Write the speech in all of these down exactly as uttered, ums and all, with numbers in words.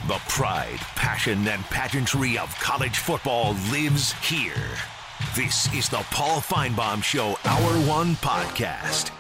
The pride, passion, and pageantry of college football lives here. This is the Paul Finebaum Show Hour One Podcast.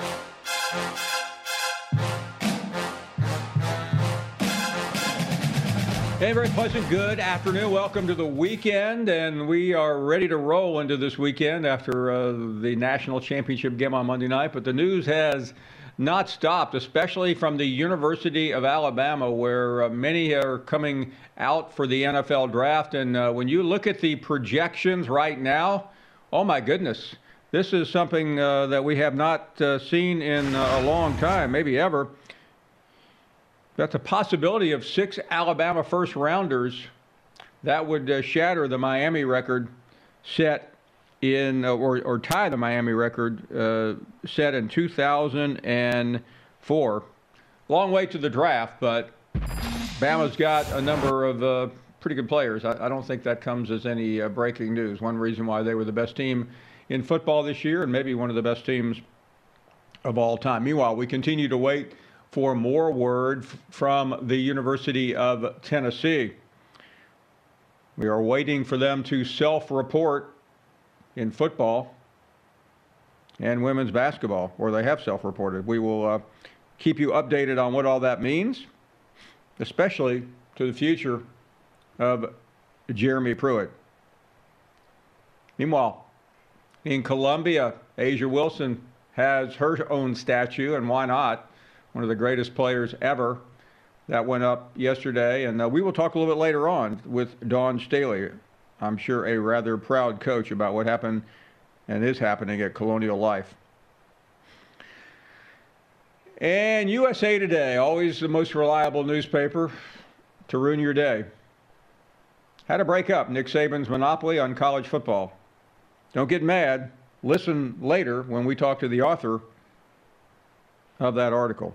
Hey, very pleasant good afternoon. Welcome to the weekend, and we are ready to roll into this weekend after uh, the national championship game on Monday night. But the news has not stopped, especially from the University of Alabama, where uh, many are coming out for the N F L draft. And uh, when you look at the projections right now, oh my goodness, this is something uh, that we have not uh, seen in uh, a long time, maybe ever. Got the possibility of six Alabama first-rounders. That would uh, shatter the Miami record set in, uh, or, or tie the Miami record uh, set in two thousand four. Long way to the draft, but Bama's got a number of uh, pretty good players. I, I don't think that comes as any uh, breaking news. One reason why they were the best team in football this year, and maybe one of the best teams of all time. Meanwhile, we continue to wait for more word f- from the University of Tennessee. We are waiting for them to self-report in football and women's basketball, or they have self-reported. We will uh, keep you updated on what all that means, especially to the future of Jeremy Pruitt. Meanwhile, in Columbia, A'ja Wilson has her own statue, and why not? One of the greatest players ever. That went up yesterday, and uh, we will talk a little bit later on with Dawn Staley. I'm sure a rather proud coach about what happened and is happening at Colonial Life. And U S A Today, always the most reliable newspaper to ruin your day. How to break up Nick Saban's monopoly on college football. Don't get mad. Listen later when we talk to the author of that article.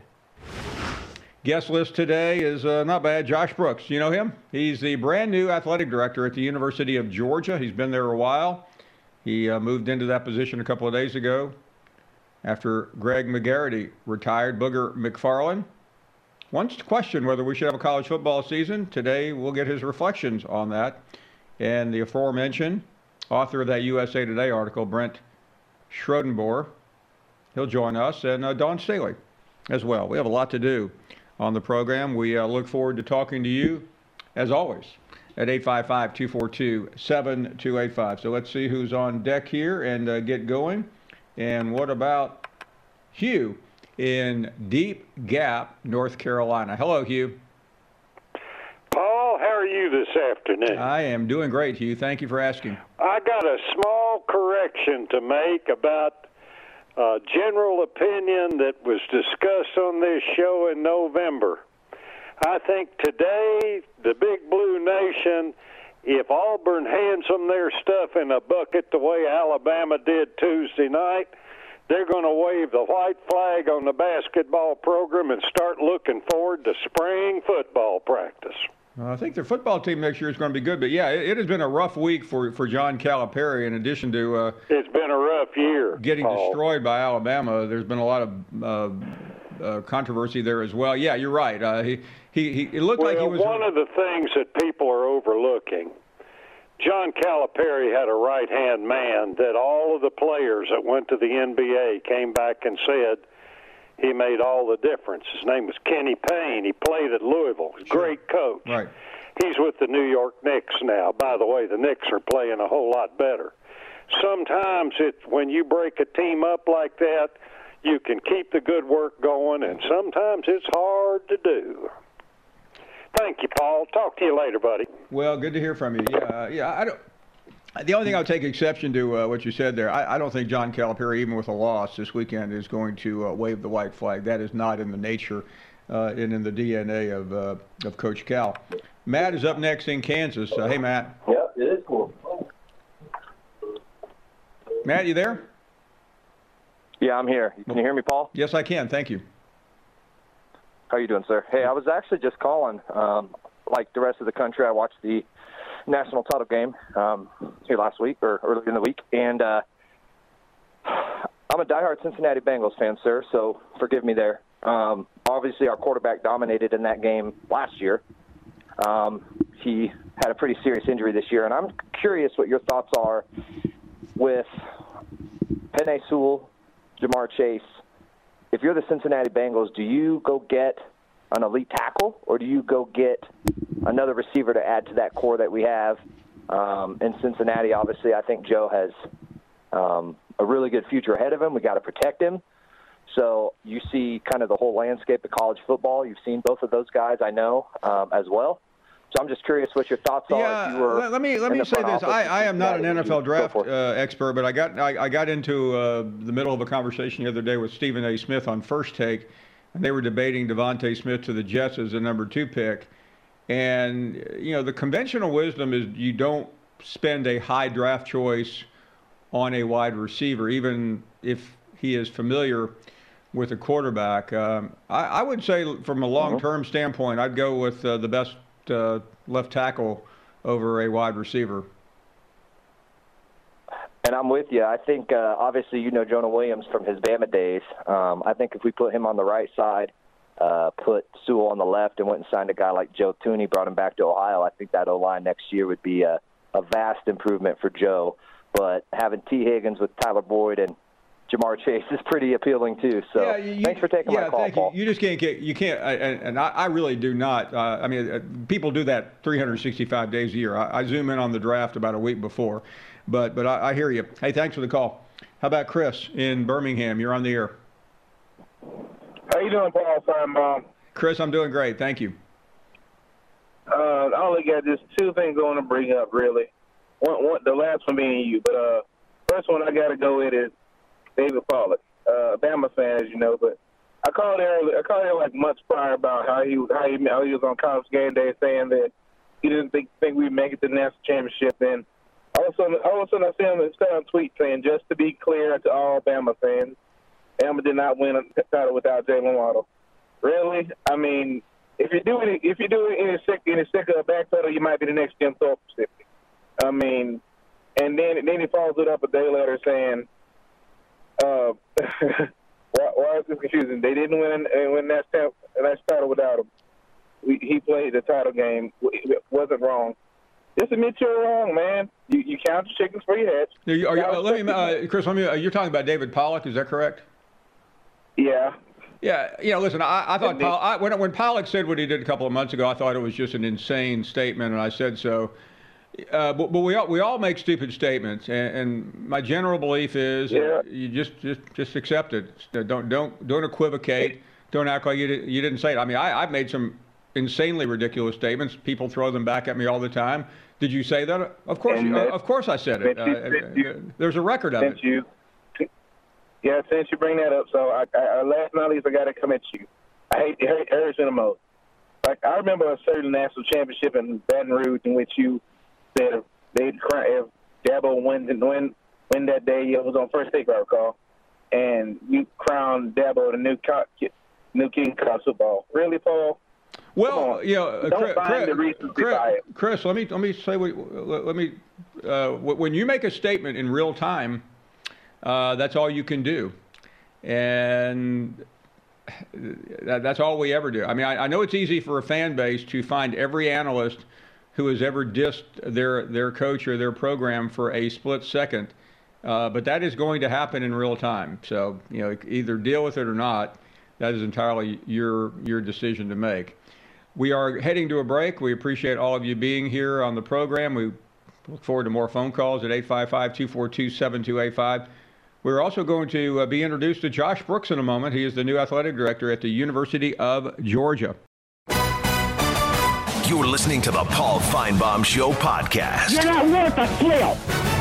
Guest list today is uh, not bad. Josh Brooks, you know him? He's the brand new athletic director at the University of Georgia. He's been there a while. He uh, moved into that position a couple of days ago after Greg McGarity retired. Booger McFarland once questioned whether we should have a college football season. Today we'll get his reflections on that. And the aforementioned author of that U S A Today article, Brent Schrodenboer, he'll join us, and uh, Dawn Staley as well. We have a lot to do on the program. We uh, look forward to talking to you, as always, at eight five five, two four two, seven two eight five. So let's see who's on deck here and uh, get going. And what about Hugh in Deep Gap, North Carolina? Hello, Hugh. Paul, how are you this afternoon? I am doing great, Hugh. Thank you for asking. I got a small correction to make about Uh, general opinion that was discussed on this show in November. I think today, the Big Blue Nation, if Auburn hands them their stuff in a bucket the way Alabama did Tuesday night, they're going to wave the white flag on the basketball program and start looking forward to spring football practice. Uh, I think their football team next year is going to be good. But, yeah, it, it has been a rough week for, for John Calipari in addition to uh, it's been a rough year. Getting Paul. destroyed by Alabama. There's been a lot of uh, uh, controversy there as well. Yeah, you're right. Uh, he, he, he, it looked well, like he was... one of the things that people are overlooking, John Calipari had a right-hand man that all of the players that went to the N B A came back and said he made all the difference. His name was Kenny Payne. He played at Louisville. He's a sure. great coach. Right. He's with the New York Knicks now. By the way, the Knicks are playing a whole lot better. Sometimes it's when you break a team up like that, you can keep the good work going, and sometimes it's hard to do. Thank you, Paul. Talk to you later, buddy. Well, good to hear from you. Yeah, yeah. I don't. The only thing I'll take exception to uh, what you said there, I, I don't think John Calipari, even with a loss this weekend, is going to uh, wave the white flag. That is not in the nature uh, and in the D N A of uh, of Coach Cal. Matt is up next in Kansas. Uh, hey, Matt. Yeah, it is cool. Matt, you there? Yeah, I'm here. Can you hear me, Paul? Yes, I can. Thank you. How are you doing, sir? Hey, I was actually just calling. Um, like the rest of the country, I watched the national title game um, here last week or earlier in the week, and uh, I'm a diehard Cincinnati Bengals fan, sir, so forgive me there. Um, obviously, our quarterback dominated in that game last year. Um, he had a pretty serious injury this year, and I'm curious what your thoughts are with Penei Sewell, Jamar Chase. If you're the Cincinnati Bengals, do you go get an elite tackle, or do you go get another receiver to add to that core that we have? Um, in Cincinnati, obviously, I think Joe has um, a really good future ahead of him. We got to protect him. So you see kind of the whole landscape of college football. You've seen both of those guys, I know, um, as well. So I'm just curious what your thoughts are. Yeah, if you were let me let me say this. I, I am not an N F L draft uh, expert, but I got I, I got into uh, the middle of a conversation the other day with Stephen A. Smith on First Take, and they were debating Devontae Smith to the Jets as the number two pick. And you know, the conventional wisdom is you don't spend a high draft choice on a wide receiver, even if he is familiar with a quarterback. Um, I, I would say from a long-term mm-hmm. standpoint, I'd go with uh, the best uh, left tackle over a wide receiver. And I'm with you. I think, uh, obviously, you know Jonah Williams from his Bama days. Um, I think if we put him on the right side, uh, put Sewell on the left, and went and signed a guy like Joe Thuney, brought him back to Ohio, I think that O-line next year would be a, a vast improvement for Joe. But having T. Higgins with Tyler Boyd and Jamar Chase is pretty appealing too. So yeah, you, thanks for taking yeah, my call, thank Paul. You. you just can't get you can't, and, and I, I really do not. Uh, I mean, uh, people do that three hundred sixty-five days a year. I, I zoom in on the draft about a week before, but but I, I hear you. Hey, thanks for the call. How about Chris in Birmingham? You're on the air. How you doing, Paul? Sorry, Mom. Chris, I'm doing great. Thank you. Uh, I only got just two things I want to bring up, really. One, one, the last one being you, but uh, first one I got to go with is David Pollack, uh, Bama fan, as you know. But I called earlier, I called him like months prior about how he how he, how he was on College Game Day saying that he didn't think think we'd make it to the national championship. And all of a sudden, all of a sudden, I see him instead on tweet saying, "Just to be clear to all Bama fans, Bama did not win a title without Jalen Waddle." Really? I mean, if you do any, if you do any sick any sick of a backpedal, you might be the next Jim Thorpe recipient. I mean, and then then he follows it up a day later saying, uh, why, why is this confusing? They didn't win win that that title without him. We, he played the title game. It wasn't wrong. Just admit you're wrong, man. You, you count your chickens for your heads. Are you, are you, uh, let me, uh, Chris. Let me. Uh, you're talking about David Pollack. Is that correct? Yeah. Yeah, you know, listen, I, I thought Poll- I, when, when Pollack said what he did a couple of months ago, I thought it was just an insane statement, and I said so. Uh, but, but we all we all make stupid statements, and, and my general belief is yeah. you just, just just accept it. Don't don't don't equivocate. Don't act like you did, you didn't say it. I mean, I, I've made some insanely ridiculous statements. People throw them back at me all the time. Did you say that? Of course, you, uh, of course, I said it. Uh, you, there's a record of it. You. Yeah, since you bring that up, so I, I, last but not least, I got to come at you. I hate it hurts in the most. Like, I remember a certain national championship in Baton Rouge in which you said if they'd cry, if Dabo win, win, win that day, it was on First Take, I recall, and you crowned Dabo the new, co- new king of college football. Really, Paul? Well, you know, uh, don't Chris, find the reasons Chris, by it. Chris, let me let me say what, let me uh, when you make a statement in real time. Uh, that's all you can do, and that, that's all we ever do. I mean, I, I know it's easy for a fan base to find every analyst who has ever dissed their their coach or their program for a split second, uh, but that is going to happen in real time. So, you know, either deal with it or not. That is entirely your your decision to make. We are heading to a break. We appreciate all of you being here on the program. We look forward to more phone calls at eight five five, two four two, seven two eight five. We're also going to uh, be introduced to Josh Brooks in a moment. He is the new athletic director at the University of Georgia. You're listening to the Paul Finebaum Show podcast. You're not worth a flip.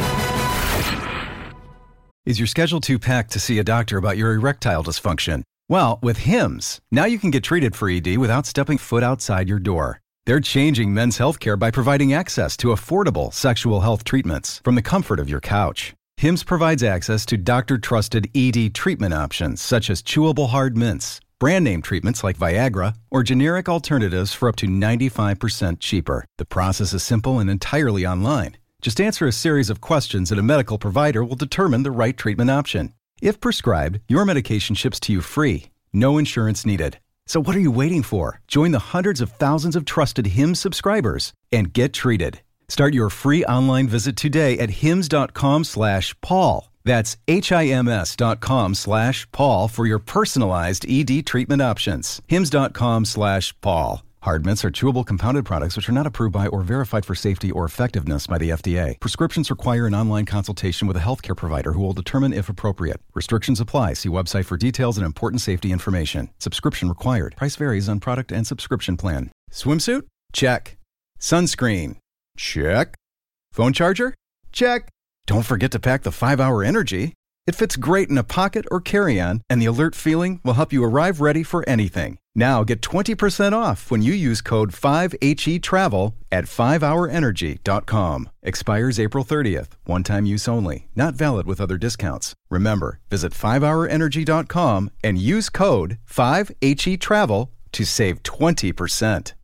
Is your schedule too packed to see a doctor about your erectile dysfunction? Well, with Hims, now you can get treated for E D without stepping foot outside your door. They're changing men's healthcare by providing access to affordable sexual health treatments from the comfort of your couch. Hims provides access to doctor-trusted E D treatment options such as chewable hard mints, brand-name treatments like Viagra, or generic alternatives for up to ninety-five percent cheaper. The process is simple and entirely online. Just answer a series of questions and a medical provider will determine the right treatment option. If prescribed, your medication ships to you free, no insurance needed. So what are you waiting for? Join the hundreds of thousands of trusted Hims subscribers and get treated. Start your free online visit today at hims.com slash Paul. That's H-I-M-S dot com slash Paul for your personalized E D treatment options. Hims.com slash Paul. Hard mints are chewable compounded products which are not approved by or verified for safety or effectiveness by the F D A. Prescriptions require an online consultation with a healthcare provider who will determine if appropriate. Restrictions apply. See website for details and important safety information. Subscription required. Price varies on product and subscription plan. Swimsuit? Check. Sunscreen? Check. Phone charger? Check. Don't forget to pack the five hour Energy. It fits great in a pocket or carry-on, and the alert feeling will help you arrive ready for anything. Now get twenty percent off when you use code five H E travel at five hour energy dot com. Expires April thirtieth. One-time use only. Not valid with other discounts. Remember, visit five hour energy dot com and use code five H E travel to save twenty percent.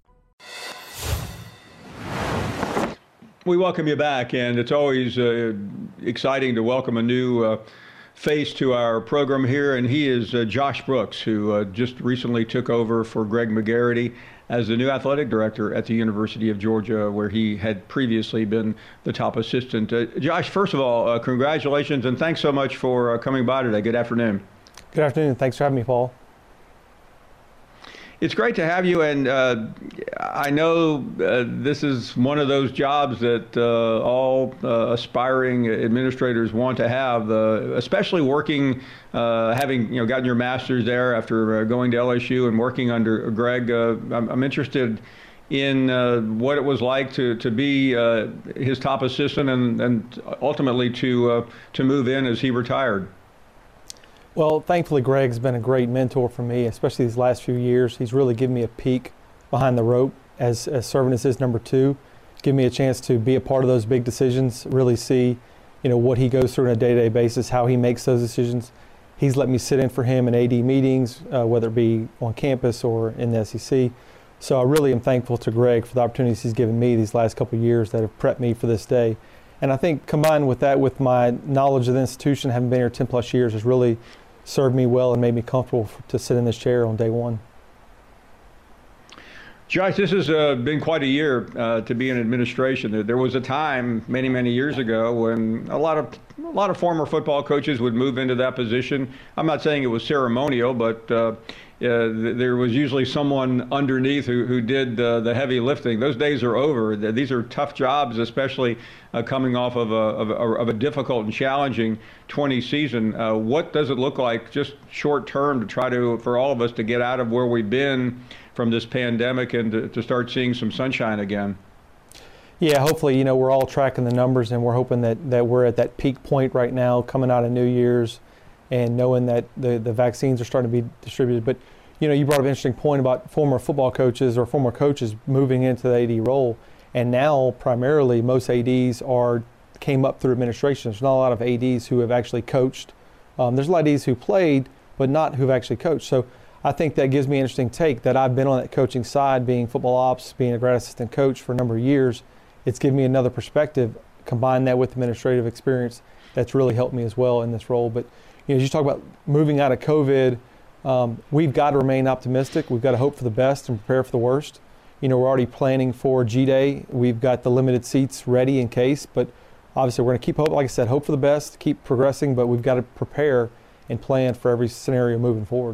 We welcome you back, and it's always uh, exciting to welcome a new uh, face to our program here, and he is uh, Josh Brooks, who uh, just recently took over for Greg McGarity as the new athletic director at the University of Georgia, where he had previously been the top assistant. Uh, Josh, first of all, uh, congratulations, and thanks so much for uh, coming by today. Good afternoon. Good afternoon. Thanks for having me, Paul. It's great to have you, and uh, I know uh, this is one of those jobs that uh, all uh, aspiring administrators want to have, uh, especially working, uh, having you know gotten your master's there after uh, going to L S U and working under Greg. Uh, I'm, I'm interested in uh, what it was like to to be uh, his top assistant and, and ultimately to uh, to move in as he retired. Well, thankfully, Greg's been a great mentor for me, especially these last few years. He's really given me a peek behind the rope as, as serving as his number two, give me a chance to be a part of those big decisions, really see, you know, what he goes through on a day-to-day basis, how he makes those decisions. He's let me sit in for him in A D meetings, uh, whether it be on campus or in the S E C. So I really am thankful to Greg for the opportunities he's given me these last couple of years that have prepped me for this day. And I think combined with that, with my knowledge of the institution, having been here ten plus years, has really served me well and made me comfortable for, to sit in this chair on day one. Josh, this has uh, been quite a year uh, to be in administration. There was a time many, many years ago when a lot of a lot of former football coaches would move into that position. I'm not saying it was ceremonial, but uh, uh, there was usually someone underneath who, who did uh, the heavy lifting. Those days are over. These are tough jobs, especially uh, coming off of a, of, a, of a difficult and challenging twenty season. Uh, what does it look like just short term to try to, for all of us to get out of where we've been from this pandemic and to, to start seeing some sunshine again? Yeah, hopefully, you know, we're all tracking the numbers and we're hoping that, that we're at that peak point right now coming out of New Year's and knowing that the, the vaccines are starting to be distributed. But, you know, you brought up an interesting point about former football coaches or former coaches moving into the A D role. And now, primarily, most A Ds are came up through administration. There's not a lot of A Ds who have actually coached. Um, there's a lot of A Ds who played, but not who've actually coached. So I think that gives me an interesting take that I've been on that coaching side, being football ops, being a grad assistant coach for a number of years. It's given me another perspective, combine that with administrative experience, that's really helped me as well in this role. But you know, as you talk about moving out of COVID, um, we've got to remain optimistic. We've got to hope for the best and prepare for the worst. You know, we're already planning for G-Day. We've got the limited seats ready in case, but obviously we're going to keep hope, like I said, hope for the best, keep progressing, but we've got to prepare and plan for every scenario moving forward.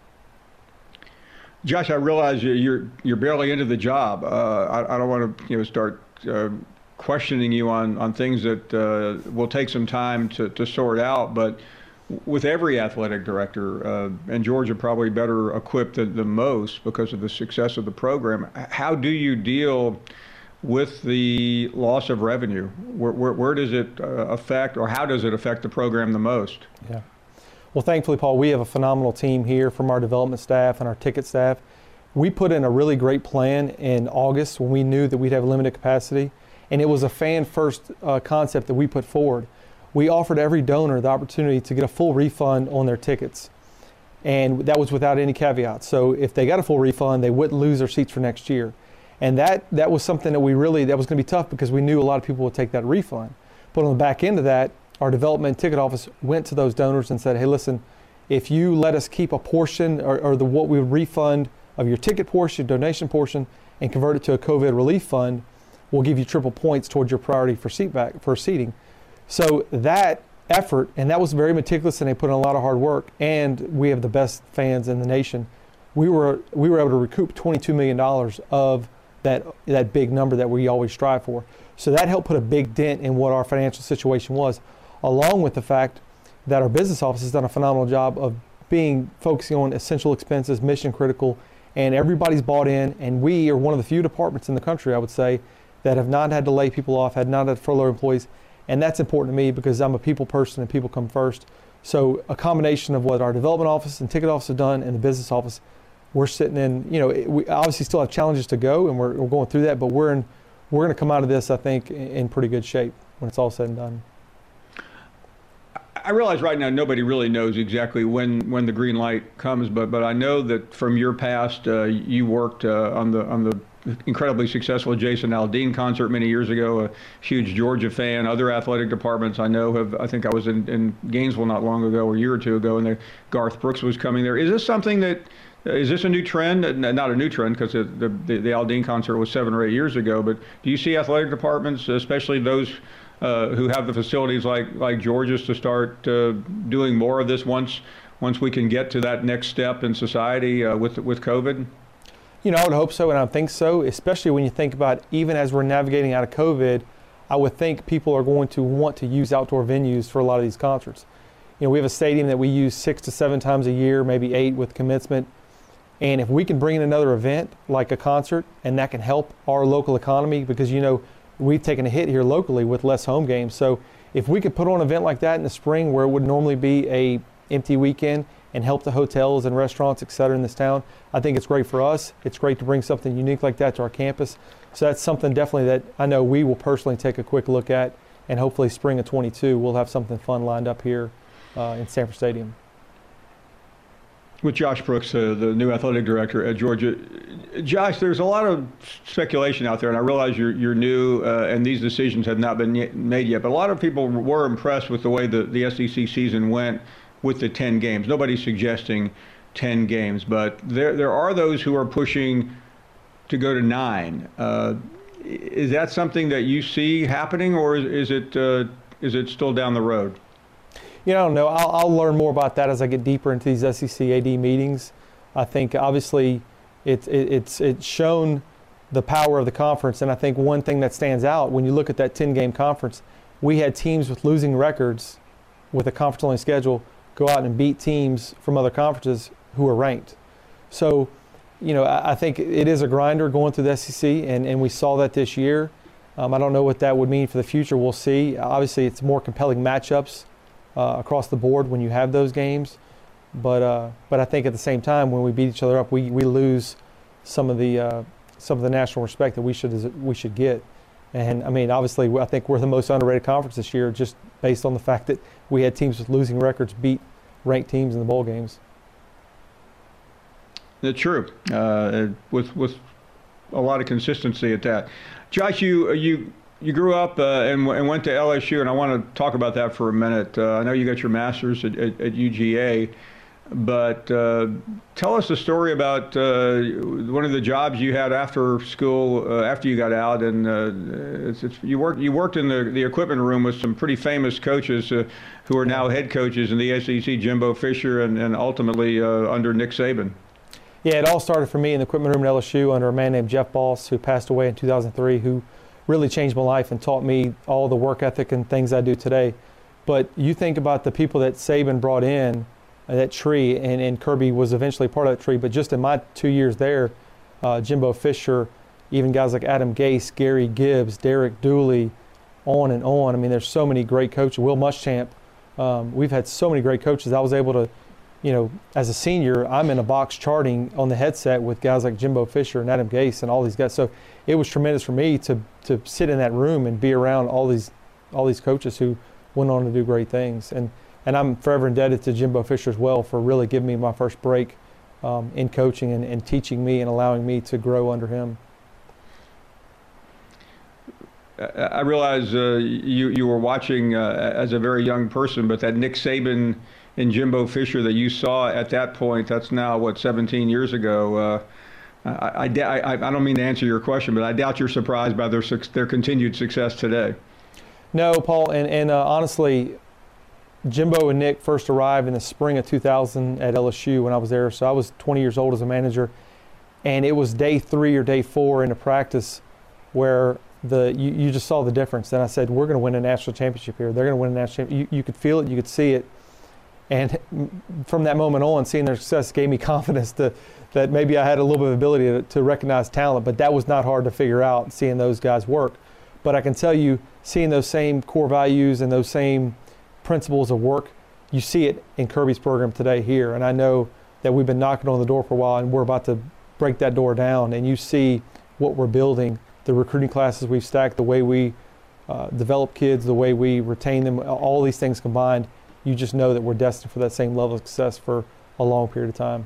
Josh, I realize you're you're barely into the job. Uh, I, I don't want to you know start uh, questioning you on, on things that uh, will take some time to, to sort out. But with every athletic director, uh, and Georgia probably better equipped than, than most because of the success of the program, how do you deal with the loss of revenue? Where, where, where does it uh, affect, or how does it affect the program the most? Yeah. Well, thankfully, Paul, we have a phenomenal team here from our development staff and our ticket staff. We put in a really great plan in August when we knew that we'd have limited capacity, and it was a fan-first uh, concept that we put forward. We offered every donor the opportunity to get a full refund on their tickets, and that was without any caveats. So if they got a full refund, they wouldn't lose their seats for next year. And that, that was something that we really, that was going to be tough because we knew a lot of people would take that refund. But on the back end of that, our development ticket office went to those donors and said, hey, listen, if you let us keep a portion or, or the what we would refund of your ticket portion, donation portion, and convert it to a COVID relief fund, we'll give you triple points towards your priority for seat back for seating. So that effort, and that was very meticulous, and they put in a lot of hard work, and we have the best fans in the nation. We were we were able to recoup twenty-two million dollars of that that big number that we always strive for. So that helped put a big dent in what our financial situation was, along with the fact that our business office has done a phenomenal job of being focusing on essential expenses, mission critical, and everybody's bought in, and we are one of the few departments in the country, I would say, that have not had to lay people off, had not had to furlough employees, and that's important to me because I'm a people person and people come first. So a combination of what our development office and ticket office have done and the business office, we're sitting in, you know, we obviously still have challenges to go, and we're, we're going through that, but we're in, we're going to come out of this, I think, in pretty good shape when it's all said and done. I realize right now nobody really knows exactly when, when the green light comes, but but I know that from your past, uh, you worked uh, on the on the incredibly successful Jason Aldean concert many years ago. A huge Georgia fan. Other athletic departments I know have. I think I was in, in Gainesville not long ago, or a year or two ago, and the, Garth Brooks was coming there. Is this something that is this a new trend? Not a new trend because the, the the Aldean concert was seven or eight years ago. But do you see athletic departments, especially those Uh, who have the facilities like like Georgia's, to start uh, doing more of this once once we can get to that next step in society uh, with with COVID? You know, I would hope so, and I think so, especially when you think about even as we're navigating out of COVID, I would think people are going to want to use outdoor venues for a lot of these concerts. You know, we have a stadium that we use six to seven times a year, maybe eight with commencement, and if we can bring in another event like a concert, and that can help our local economy, because, you know, we've taken a hit here locally with less home games. So if we could put on an event like that in the spring where it would normally be a empty weekend and help the hotels and restaurants, et cetera, in this town, I think it's great for us. It's great to bring something unique like that to our campus. So that's something definitely that I know we will personally take a quick look at, and hopefully spring of twenty-two we'll have something fun lined up here uh, in Sanford Stadium. With Josh Brooks, uh, the new athletic director at Georgia. Josh, there's a lot of speculation out there, and I realize you're, you're new uh, and these decisions have not been yet made yet, but a lot of people were impressed with the way the, the S E C season went with the ten games. Nobody's suggesting ten games, but there, there are those who are pushing to go to nine. Uh, is that something that you see happening, or is, is, it, uh, is it still down the road? You know, I don't know. I'll, I'll learn more about that as I get deeper into these S E C A D meetings. I think obviously it's it, it's it's shown the power of the conference, and I think one thing that stands out when you look at that ten-game conference, we had teams with losing records with a conference-only schedule go out and beat teams from other conferences who are ranked. So, you know, I, I think it is a grinder going through the S E C, and, and we saw that this year. Um, I don't know what that would mean for the future. We'll see. Obviously, it's more compelling matchups Uh, across the board when you have those games, but uh, but I think at the same time when we beat each other up, we, we lose some of the uh, some of the national respect that we should we should get. And I mean, obviously, I think we're the most underrated conference this year, just based on the fact that we had teams with losing records beat ranked teams in the bowl games. That's true, uh, with with a lot of consistency at that. Josh, you you. You grew up uh, and, and went to L S U, and I want to talk about that for a minute. Uh, I know you got your master's at, at, at U G A, but uh, tell us a story about uh, one of the jobs you had after school, uh, after you got out, and uh, it's, it's, you worked you worked in the, the equipment room with some pretty famous coaches uh, who are now head coaches in the S E C, Jimbo Fisher, and, and ultimately uh, under Nick Saban. Yeah, it all started for me in the equipment room at L S U under a man named Jeff Boss, who passed away in two thousand three, who really changed my life and taught me all the work ethic and things I do today. But you think about the people that Saban brought in, uh, that tree, and, and Kirby was eventually part of that tree, but just in my two years there, uh, Jimbo Fisher, even guys like Adam Gase, Gary Gibbs, Derek Dooley, on and on. I mean, there's so many great coaches. Will Muschamp. Um, we've had so many great coaches. I was able to, you know, as a senior, I'm in a box charting on the headset with guys like Jimbo Fisher and Adam Gase and all these guys. So it was tremendous for me to to sit in that room and be around all these all these coaches who went on to do great things. And and I'm forever indebted to Jimbo Fisher as well for really giving me my first break um, in coaching and, and teaching me and allowing me to grow under him. I realize uh, you you were watching uh, as a very young person, but that Nick Saban in Jimbo Fisher that you saw at that point. That's now, what, seventeen years ago. Uh, I, I, I, I don't mean to answer your question, but I doubt you're surprised by their their continued success today. No, Paul, and, and uh, honestly, Jimbo and Nick first arrived in the spring of two thousand at L S U when I was there. So I was twenty years old as a manager, and it was day three or day four into practice where the you, you just saw the difference. And I said, we're going to win a national championship here. They're going to win a national championship. You, you could feel it. You could see it. And from that moment on, seeing their success gave me confidence to, that maybe I had a little bit of ability to, to recognize talent, but that was not hard to figure out, seeing those guys work. But I can tell you, seeing those same core values and those same principles of work, you see it in Kirby's program today here. And I know that we've been knocking on the door for a while, and we're about to break that door down. And you see what we're building, the recruiting classes we've stacked, the way we uh, develop kids, the way we retain them, all these things combined. You just know that we're destined for that same level of success for a long period of time.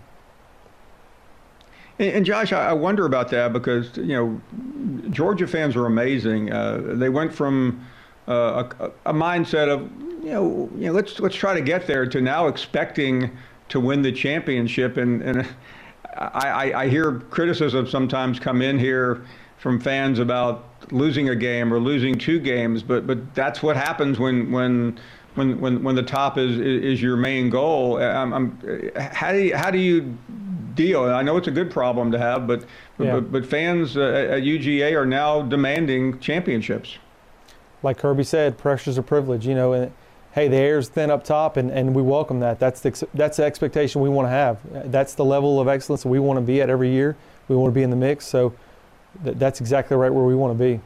And, and Josh, I wonder about that because, you know, Georgia fans are amazing. Uh, they went from uh, a, a mindset of, you know, you know, let's let's try to get there to now expecting to win the championship. And, and I, I, I hear criticism sometimes come in here from fans about losing a game or losing two games, but but that's what happens when when. When, when when the top is is your main goal. I'm, I'm, how do you, how do you deal? I know it's a good problem to have, but yeah. but, but fans uh, at U G A are now demanding championships. Like Kirby said, pressure's a privilege. You know, and hey, the air's thin up top, and, and we welcome that. That's the that's the expectation we want to have. That's the level of excellence that we want to be at every year. We want to be in the mix. So th- that's exactly right where we want to be.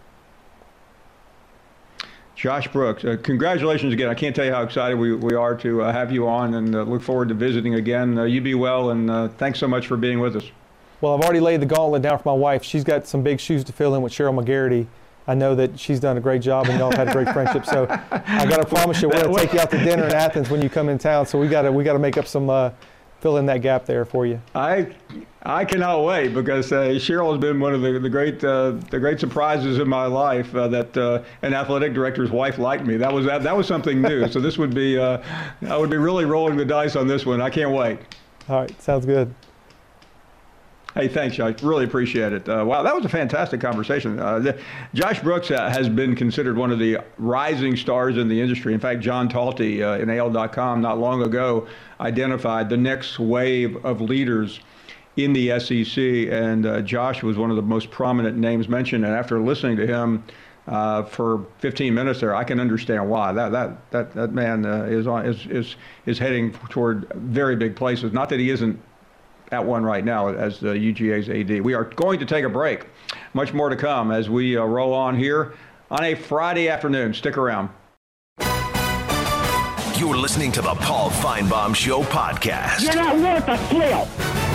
Josh Brooks, uh, congratulations again. I can't tell you how excited we, we are to uh, have you on, and uh, look forward to visiting again. Uh, you be well, and uh, thanks so much for being with us. Well, I've already laid the gauntlet down for my wife. She's got some big shoes to fill in with Cheryl McGarity. I know that she's done a great job, and y'all have had a great friendship. So I got to promise you, we're going to take you out to dinner in Athens when you come in town. So we got to we got to make up some, uh, fill in that gap there for you. I I cannot wait, because uh, Cheryl has been one of the, the great uh, the great surprises in my life, uh, that uh, an athletic director's wife liked me. That was that, that was something new. So this would be uh, I would be really rolling the dice on this one. I can't wait. All right, sounds good. Hey, thanks, Josh. Really appreciate it. Uh, wow, that was a fantastic conversation. Uh, the, Josh Brooks uh, has been considered one of the rising stars in the industry. In fact, John Talty uh, in A L dot com not long ago identified the next wave of leaders in the S E C, and uh, Josh was one of the most prominent names mentioned. And after listening to him uh, for fifteen minutes there, I can understand why. That that that that man uh, is on is is is heading toward very big places. Not that he isn't at one right now as the U G A's A D. We are going to take a break. Much more to come as we uh, roll on here on a Friday afternoon. Stick around. You're listening to the Paul Finebaum Show podcast. You're not worth a flip.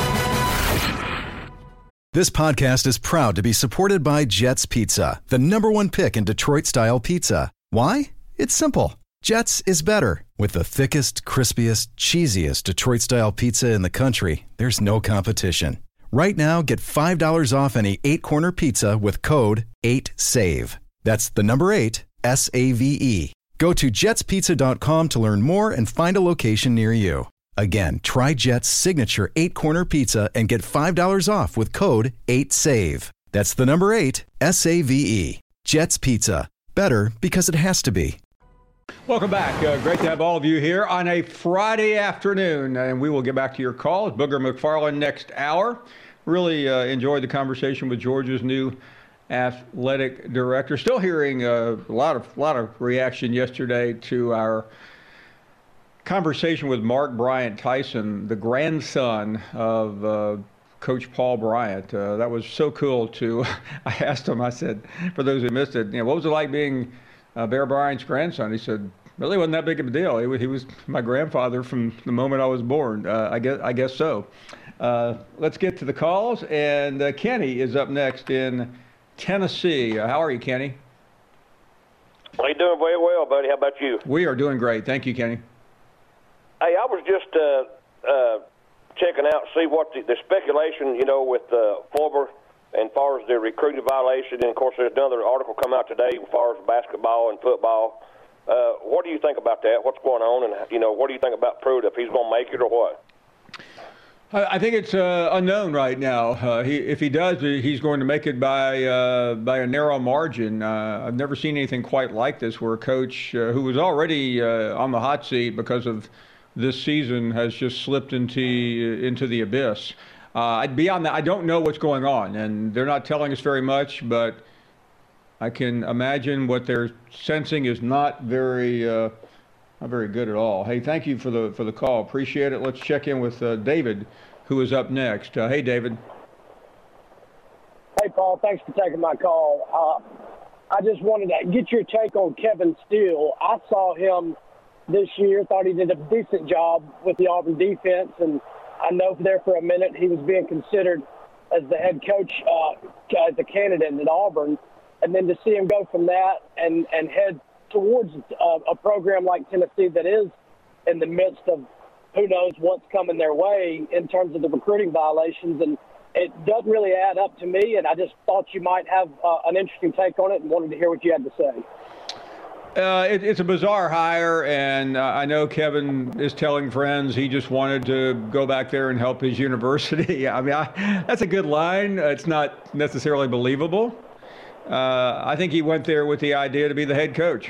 This podcast is proud to be supported by Jets Pizza, the number one pick in Detroit-style pizza. Why? It's simple. Jets is better. With the thickest, crispiest, cheesiest Detroit-style pizza in the country, there's no competition. Right now, get five dollars off any eight-corner pizza with code eight save. That's the number eight, S A V E. Go to jets pizza dot com to learn more and find a location near you. Again, try Jet's signature eight-corner pizza and get five dollars off with code eight save. That's the number eight, S A V E. Jet's Pizza. Better because it has to be. Welcome back. Uh, great to have all of you here on a Friday afternoon, and we will get back to your calls. Booger McFarland next hour. Really uh, enjoyed the conversation with Georgia's new athletic director. Still hearing uh, a lot of lot of reaction yesterday to our conversation with Mark Bryant Tyson, the grandson of uh, Coach Paul Bryant. Uh, that was so cool to. I asked him. I said, for those who missed it, you know, what was it like being Uh, Bear Bryant's grandson? He said, really wasn't that big of a deal. He, he was my grandfather from the moment I was born. Uh, I guess I guess so. Uh, let's get to the calls. And uh, Kenny is up next in Tennessee. Uh, how are you, Kenny? Well, you're doing very well, buddy. How about you? We are doing great. Thank you, Kenny. Hey, I was just uh, uh, checking out, see what the, the speculation, you know, with uh, Forber and as far as the recruiting violation. And, of course, there's another article come out today as far as basketball and football. Uh, what do you think about that? What's going on, and you know, what do you think about Pruitt, if he's going to make it or what? I think it's uh, unknown right now. Uh, he, if he does, he's going to make it by uh, by a narrow margin. Uh, I've never seen anything quite like this, where a coach uh, who was already uh, on the hot seat because of this season has just slipped into into the abyss. Uh, beyond that, I don't know what's going on, and they're not telling us very much. But I can imagine what they're sensing is not very uh, not very good at all. Hey, thank you for the for the call. Appreciate it. Let's check in with uh, David, who is up next. Uh, hey, David. Hey, Paul. Thanks for taking my call. Uh, I just wanted to get your take on Kevin Steele. I saw him this year, thought he did a decent job with the Auburn defense, and I know there for a minute he was being considered as the head coach, uh, as a candidate at Auburn, and then to see him go from that and, and head towards a, a program like Tennessee that is in the midst of who knows what's coming their way in terms of the recruiting violations. And it doesn't really add up to me, and I just thought you might have uh, an interesting take on it and wanted to hear what you had to say. Uh, it, it's a bizarre hire, and uh, I know Kevin is telling friends he just wanted to go back there and help his university. I mean, I, that's a good line. It's not necessarily believable. Uh, I think he went there with the idea to be the head coach.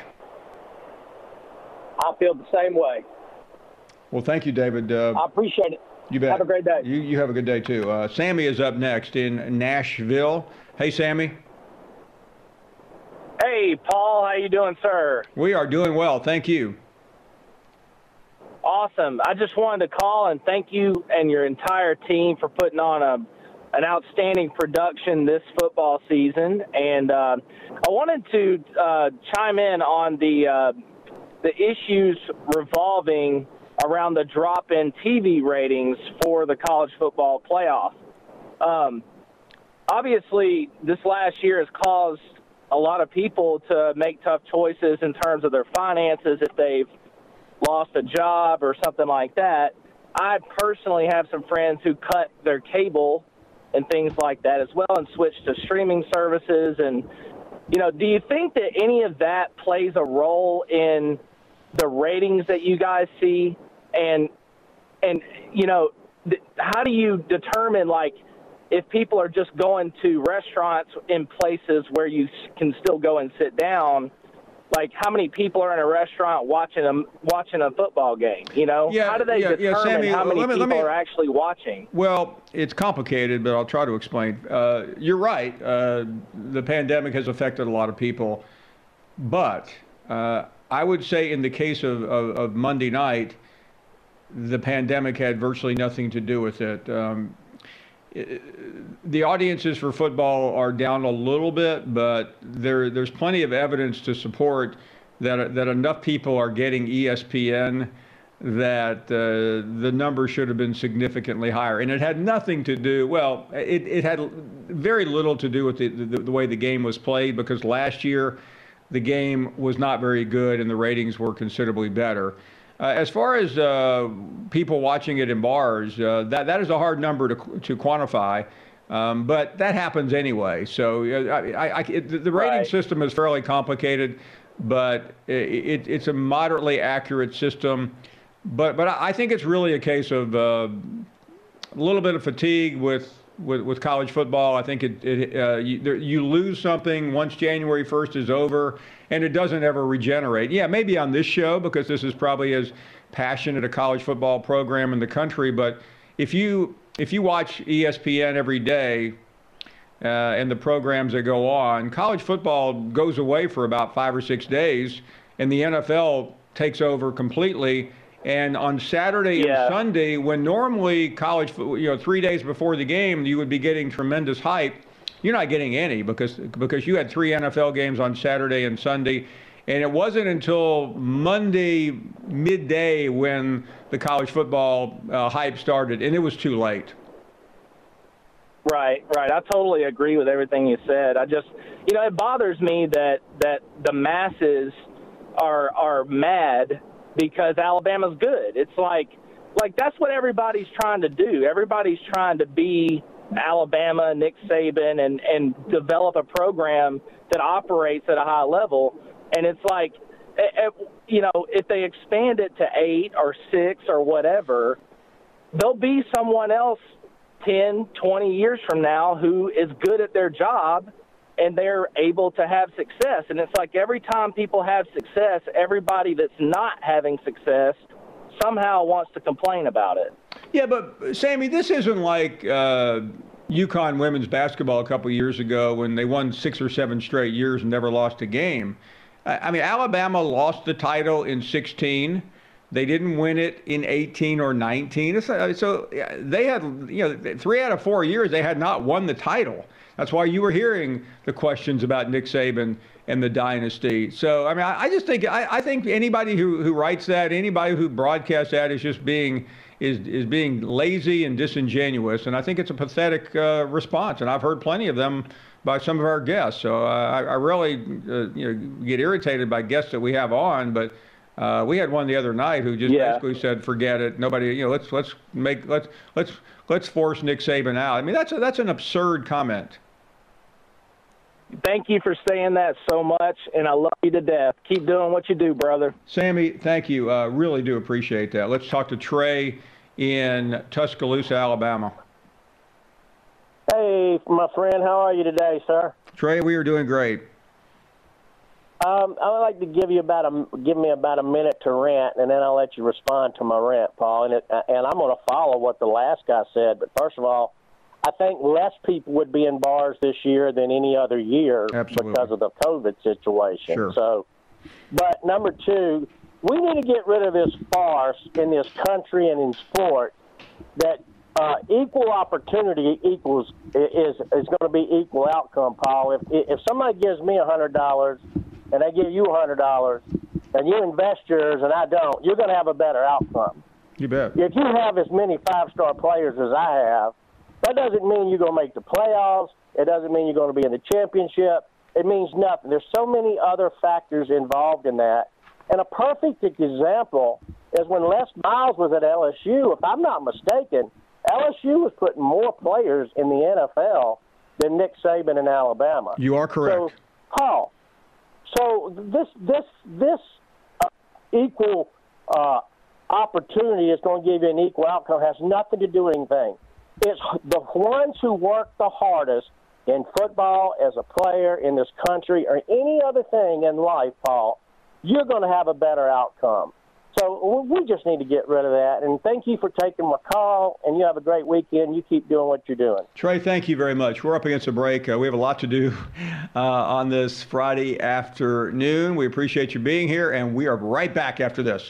I feel the same way. Well, thank you, David. Uh, I appreciate it. You bet. Have a great day. You, you have a good day, too. Uh, Sammy is up next in Nashville. Hey, Sammy. Hey, Paul. How you doing, sir? We are doing well. Thank you. Awesome. I just wanted to call and thank you and your entire team for putting on a, an outstanding production this football season. And uh, I wanted to uh, chime in on the uh, the issues revolving around the drop in T V ratings for the college football playoff. Um, obviously, this last year has caused a lot of people to make tough choices in terms of their finances if they've lost a job or something like that. I personally have some friends who cut their cable and things like that as well and switched to streaming services. And, you know, do you think that any of that plays a role in the ratings that you guys see? And, and you know, th- how do you determine, like, if people are just going to restaurants in places where you can still go and sit down, like how many people are in a restaurant watching a, watching a football game, you know? Yeah, how do they yeah, determine yeah, Sammy, how many let me, people let me, are actually watching? Well, it's complicated, but I'll try to explain. Uh, you're right. Uh, the pandemic has affected a lot of people. But uh, I would say in the case of, of, of Monday night, the pandemic had virtually nothing to do with it. Um, The audiences for football are down a little bit, but there there's plenty of evidence to support that that enough people are getting E S P N that uh, the number should have been significantly higher. And it had nothing to do, well, it, it had very little to do with the, the, the way the game was played, because last year the game was not very good and the ratings were considerably better. Uh, as far as uh, people watching it in bars, uh, that that is a hard number to to quantify, um, but that happens anyway. So uh, I, I, it, the rating Right. system is fairly complicated, but it, it's a moderately accurate system. But but I think it's really a case of uh, a little bit of fatigue with. With, with college football. I think it, it uh, you, there, you lose something once January first is over, and it doesn't ever regenerate. Yeah, maybe on this show, because this is probably as passionate a college football program in the country. But if you if you watch E S P N every day uh, and the programs that go on, college football goes away for about five or six days, and the N F L takes over completely. And on Saturday Yeah. and Sunday, when normally college, fo- you know, three days before the game, you would be getting tremendous hype, you're not getting any because because you had three N F L games on Saturday and Sunday. And it wasn't until Monday midday when the college football uh, hype started, and it was too late. Right, right. I totally agree with everything you said. I just, you know, it bothers me that that the masses are are mad because Alabama's good. It's like, like that's what everybody's trying to do. Everybody's trying to be Alabama, Nick Saban, and and develop a program that operates at a high level. And it's like, you know, if they expand it to eight or six or whatever, there'll be someone else ten, twenty years from now who is good at their job and they're able to have success. And it's like every time people have success, everybody that's not having success somehow wants to complain about it. Yeah, but, Sammy, this isn't like uh, UConn women's basketball a couple years ago when they won six or seven straight years and never lost a game. I mean, Alabama lost the title in sixteen. They didn't win it in eighteen or nineteen. So they had, you know, three out of four years they had not won the title. That's why you were hearing the questions about Nick Saban and the dynasty. So, I mean, I, I just think I, I think anybody who, who writes that, anybody who broadcasts that is just being is is being lazy and disingenuous. And I think it's a pathetic uh, response. And I've heard plenty of them by some of our guests. So uh, I, I really uh, you know get irritated by guests that we have on, but. Uh, we had one the other night who just yeah. basically said, "Forget it. Nobody, you know, let's let's make let's let's let's force Nick Saban out." I mean, that's a, that's an absurd comment. Thank you for saying that so much, and I love you to death. Keep doing what you do, brother. Sammy, thank you. Uh, really do appreciate that. Let's talk to Trey in Tuscaloosa, Alabama. Hey, my friend, how are you today, sir? Trey, we are doing great. Um, I would like to give you about a give me about a minute to rant, and then I'll let you respond to my rant, Paul. And it, and I'm going to follow what the last guy said. But first of all, I think less people would be in bars this year than any other year Absolutely. because of the COVID situation. Sure. So, but number two, we need to get rid of this farce in this country and in sport that uh, equal opportunity equals is is going to be equal outcome, Paul. If if somebody gives me a hundred dollars and they give you one hundred dollars, and you invest yours and I don't, you're going to have a better outcome. You bet. If you have as many five-star players as I have, that doesn't mean you're going to make the playoffs. It doesn't mean you're going to be in the championship. It means nothing. There's so many other factors involved in that. And a perfect example is when Les Miles was at L S U. If I'm not mistaken, L S U was putting more players in the N F L than Nick Saban in Alabama. You are correct. So, Paul, so this this this uh, equal uh, opportunity is going to give you an equal outcome. Has nothing to do with anything. It's the ones who work the hardest in football, as a player, in this country, or any other thing in life, Paul, you're going to have a better outcome. So we just need to get rid of that. And thank you for taking my call, and you have a great weekend. You keep doing what you're doing. Trey, thank you very much. We're up against a break. Uh, we have a lot to do uh, on this Friday afternoon. We appreciate you being here, and we are right back after this.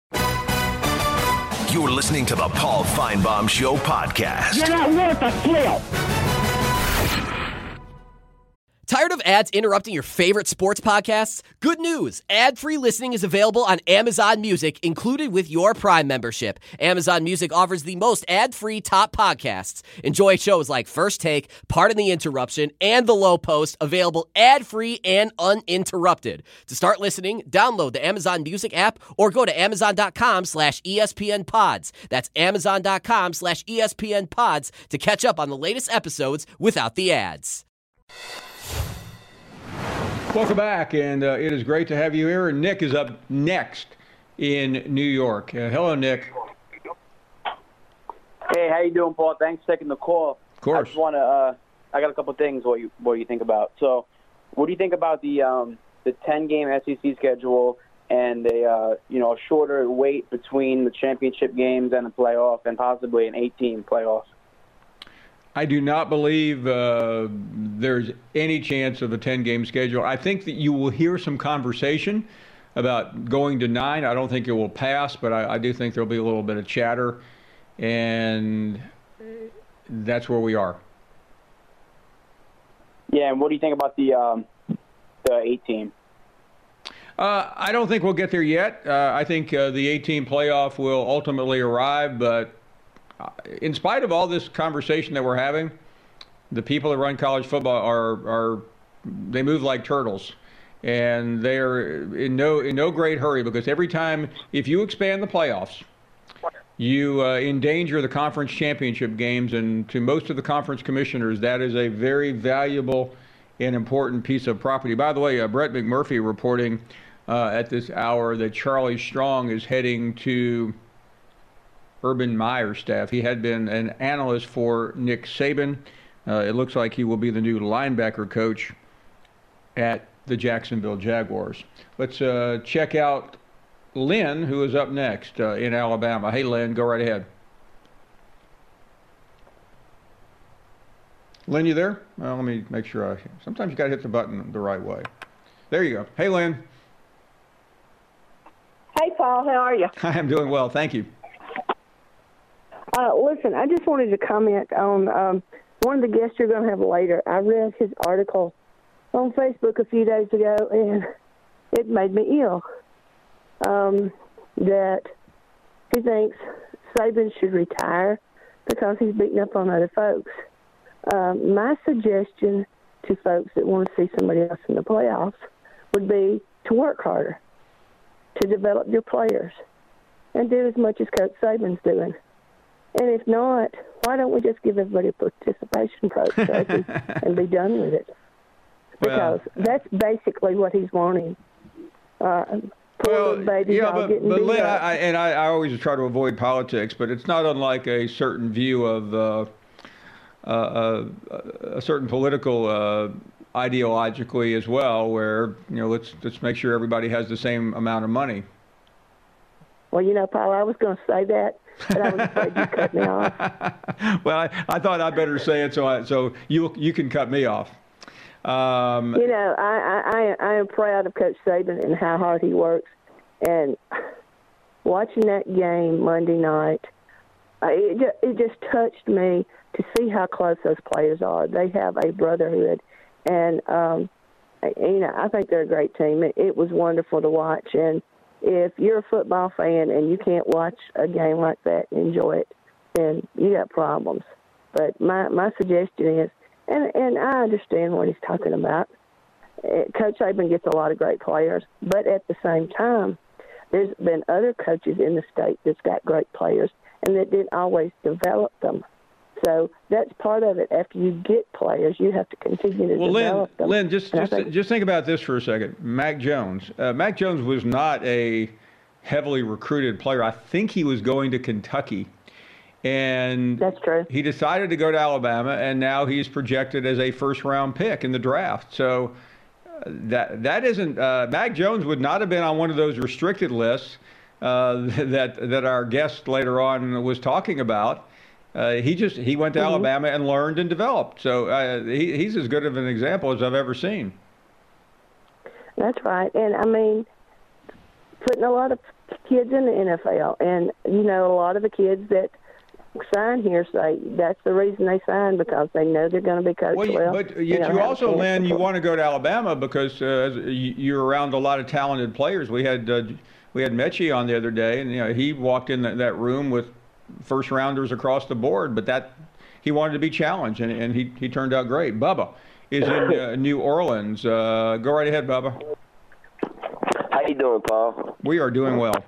You're listening to the Paul Finebaum Show podcast. You're not worth a flill. Tired of ads interrupting your favorite sports podcasts? Good news! Ad-free listening is available on Amazon Music, included with your Prime membership. Amazon Music offers the most ad-free top podcasts. Enjoy shows like First Take, Pardon the Interruption, and The Low Post, available ad-free and uninterrupted. To start listening, download the Amazon Music app or go to amazon.com slash ESPN pods. That's amazon.com slash ESPN pods to catch up on the latest episodes without the ads. Welcome back, and uh, it is great to have you here. Nick is up next in New York. Uh, hello, Nick. Hey, how you doing, Paul? Thanks for taking the call. Of course. I just want to. Uh, I got a couple of things. What you what you think about? So, what do you think about the um, the ten game S E C schedule and a uh, you know a shorter wait between the championship games and the playoff, and possibly an eight-team playoff? I do not believe uh, there's any chance of a ten-game schedule. I think that you will hear some conversation about going to nine. I don't think it will pass, but I, I do think there'll be a little bit of chatter, and that's where we are. Yeah, and what do you think about the um, the eight-team? Uh, I don't think we'll get there yet. Uh, I think uh, the eight-team playoff will ultimately arrive, but in spite of all this conversation that we're having, the people that run college football are are they move like turtles, and they are in no in no great hurry, because every time if you expand the playoffs, you uh, endanger the conference championship games, and to most of the conference commissioners, that is a very valuable and important piece of property. By the way, uh, Brett McMurphy reporting uh, at this hour that Charlie Strong is heading to Urban Meyer's staff. He had been an analyst for Nick Saban. Uh, it looks like he will be the new linebacker coach at the Jacksonville Jaguars. Let's uh, check out Lynn, who is up next uh, in Alabama. Hey, Lynn, go right ahead. Lynn, you there? Well, let me make sure I... Sometimes you got to hit the button the right way. There you go. Hey, Lynn. Hey, Paul. How are you? I am doing well. Thank you. Uh, listen, I just wanted to comment on um, one of the guests you're going to have later. I read his article on Facebook a few days ago, and it made me ill. Um, that he thinks Saban should retire because he's beating up on other folks. Um, my suggestion to folks that want to see somebody else in the playoffs would be to work harder, to develop your players, and do as much as Coach Saban's doing. And if not, why don't we just give everybody a participation trophy and be done with it? Because well, that's basically what he's wanting. Uh, well, baby yeah, but, but Lynn, I, I, and I, I always try to avoid politics, but it's not unlike a certain view of uh, uh, a certain political uh, ideologically as well, where you know let's let's make sure everybody has the same amount of money. Well, you know, Paul, I was going to say that, but I was afraid you cut me off. Well, I, I thought I'd better say it so I, so you you can cut me off. Um, you know, I, I, I am proud of Coach Saban and how hard he works. And watching that game Monday night, it just, it just touched me to see how close those players are. They have a brotherhood. And, um, you know, I think they're a great team. It, it was wonderful to watch. And if you're a football fan and you can't watch a game like that and enjoy it, then you got problems. But my, my suggestion is, And and I understand what he's talking about. Coach Saban gets a lot of great players, but at the same time, there's been other coaches in the state that's got great players and that didn't always develop them. So that's part of it. After you get players, you have to continue to well, develop Lynn, them. Lynn, just just, think, just think about this for a second. Mac Jones. Uh, Mac Jones was not a heavily recruited player. I think he was going to Kentucky. And that's true. He decided to go to Alabama, and now he's projected as a first-round pick in the draft. So uh, that that isn't uh, Mac Jones would not have been on one of those restricted lists uh, that that our guest later on was talking about. Uh, he just he went to mm-hmm. Alabama and learned and developed. So uh, he, he's as good of an example as I've ever seen. That's right, and I mean, putting a lot of kids in the N F L, and you know, a lot of the kids that sign here say that's the reason they sign, because they know they're going to be coached well. well. But you, you also, Lynn, you want to go to Alabama because uh, you're around a lot of talented players. We had uh, we had Mechie on the other day, and you know he walked in that, that room with first rounders across the board. But that he wanted to be challenged, and, and he he turned out great. Bubba is in uh, New Orleans. Uh, go right ahead, Bubba. How you doing, Paul? We are doing well.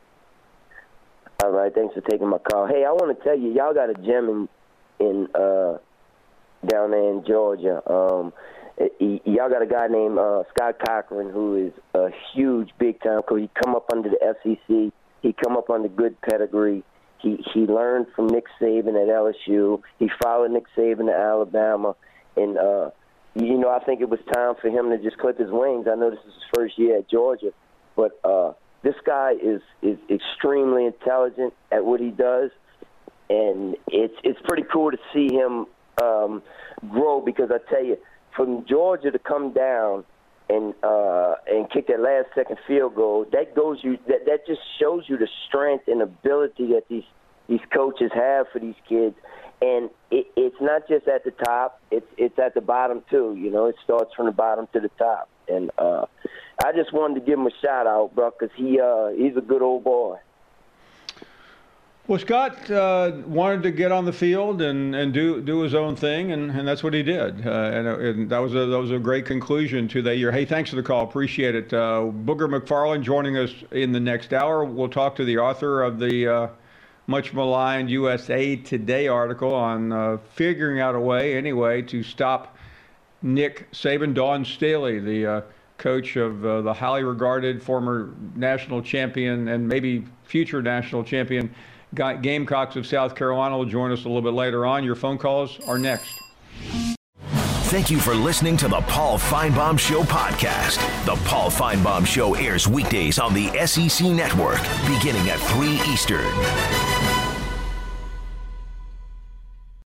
All right, thanks for taking my call. Hey, I want to tell you, y'all got a gem in, in uh, down there in Georgia. Um, y- y'all got a guy named uh, Scott Cochran, who is a huge, big-time coach. He come up under the S E C. He come up under good pedigree. He he learned from Nick Saban at L S U. He followed Nick Saban to Alabama. And, uh, you know, I think it was time for him to just clip his wings. I know this is his first year at Georgia, but uh, – this guy is, is extremely intelligent at what he does, and it's it's pretty cool to see him um, grow. Because I tell you, from Georgia to come down and uh, and kick that last second field goal, that goes you that, that just shows you the strength and ability that these these coaches have for these kids. And it, it's not just at the top; it's it's at the bottom too. You know, it starts from the bottom to the top. And uh, I just wanted to give him a shout out, bro, because he uh, he's a good old boy. Well, Scott uh, wanted to get on the field and, and do do his own thing, and, and that's what he did. Uh, and, and that was a that was a great conclusion to that year. Hey, thanks for the call, appreciate it. Uh, Booger McFarland joining us in the next hour. We'll talk to the author of the uh, much maligned U S A Today article on uh, figuring out a way, anyway, to stop Nick Saban. Dawn Staley, the uh, coach of uh, the highly regarded former national champion and maybe future national champion Gamecocks of South Carolina, will join us a little bit later on. Your phone calls are next. Thank you for listening to the Paul Finebaum Show podcast. The Paul Finebaum Show airs weekdays on the S E C Network, beginning at three Eastern.